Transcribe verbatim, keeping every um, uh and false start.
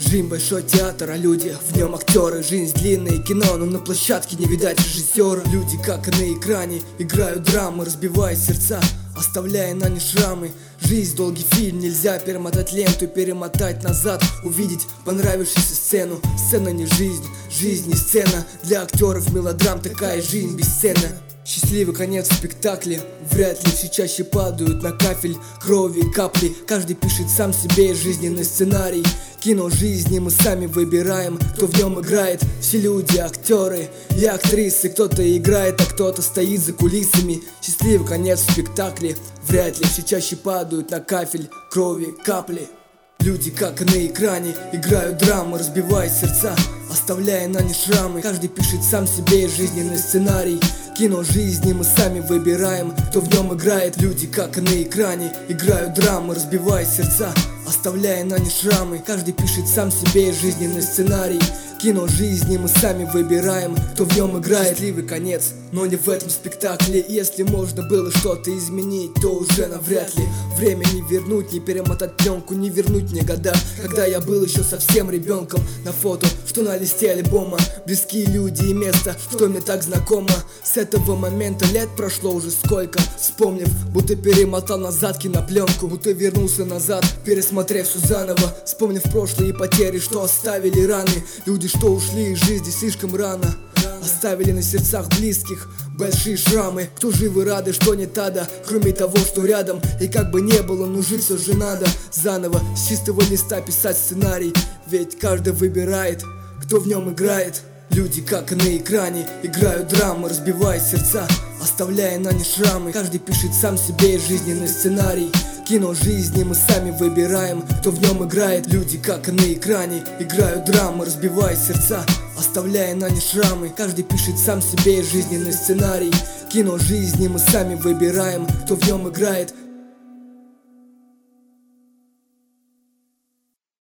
Жизнь большой театр, а люди в нем актеры. Жизнь длинное кино, но на площадке не видать режиссера. Люди, как и на экране, играют драмы, разбивая сердца, оставляя на них шрамы. Жизнь долгий фильм, нельзя перемотать ленту, перемотать назад, увидеть понравившуюся сцену. Сцена не жизнь, жизнь не сцена. Для актеров мелодрам такая жизнь бесценна. Счастливый конец в спектакле, вряд ли все чаще падают на кафель крови и капли. Каждый пишет сам себе жизненный сценарий. Кино жизни мы сами выбираем, кто в нем играет. Все люди актеры и актрисы, кто-то играет, а кто-то стоит за кулисами. Счастливый конец в спектакле, вряд ли все чаще падают на кафель крови капли. Люди, как и на экране, играют драмы, разбивая сердца, оставляя на них шрамы. Каждый пишет сам себе жизненный сценарий. Кино жизни мы сами выбираем, кто в нем играет. Люди, как и на экране, играют драмы, разбивая сердца, оставляя на них шрамы. Каждый пишет сам себе жизненный сценарий. Кино жизни мы сами выбираем, кто в нем играет. Счастливый конец, но не в этом спектакле. Если можно было что-то изменить, то уже навряд ли. Время не вернуть, не перемотать пленку, не вернуть мне года, когда я был еще совсем ребенком. На фото, что на листе альбома, близкие люди и место, что мне так знакомо. С этого момента лет прошло уже сколько. Вспомнив, будто перемотал назад кинопленку, будто вернулся назад, пересмотрев все заново. Вспомнив прошлые потери, что оставили раны. Люди, что ушли из жизни слишком рано, оставили на сердцах близких большие шрамы. Кто живы, рады, что не тада, кроме того, что рядом. И как бы не было, но жить все же надо. Заново, с чистого листа писать сценарий. Ведь каждый выбирает, кто в нем играет. Люди, как и на экране, играют драмы, разбивая сердца, оставляя на них шрамы. Каждый пишет сам себе жизненный сценарий. Кино жизни мы сами выбираем, кто в нем играет. Люди, как и на экране, играют драмы, разбивая сердца, оставляя на них шрамы. Каждый пишет сам себе жизненный сценарий. Кино жизни мы сами выбираем, кто в нем играет.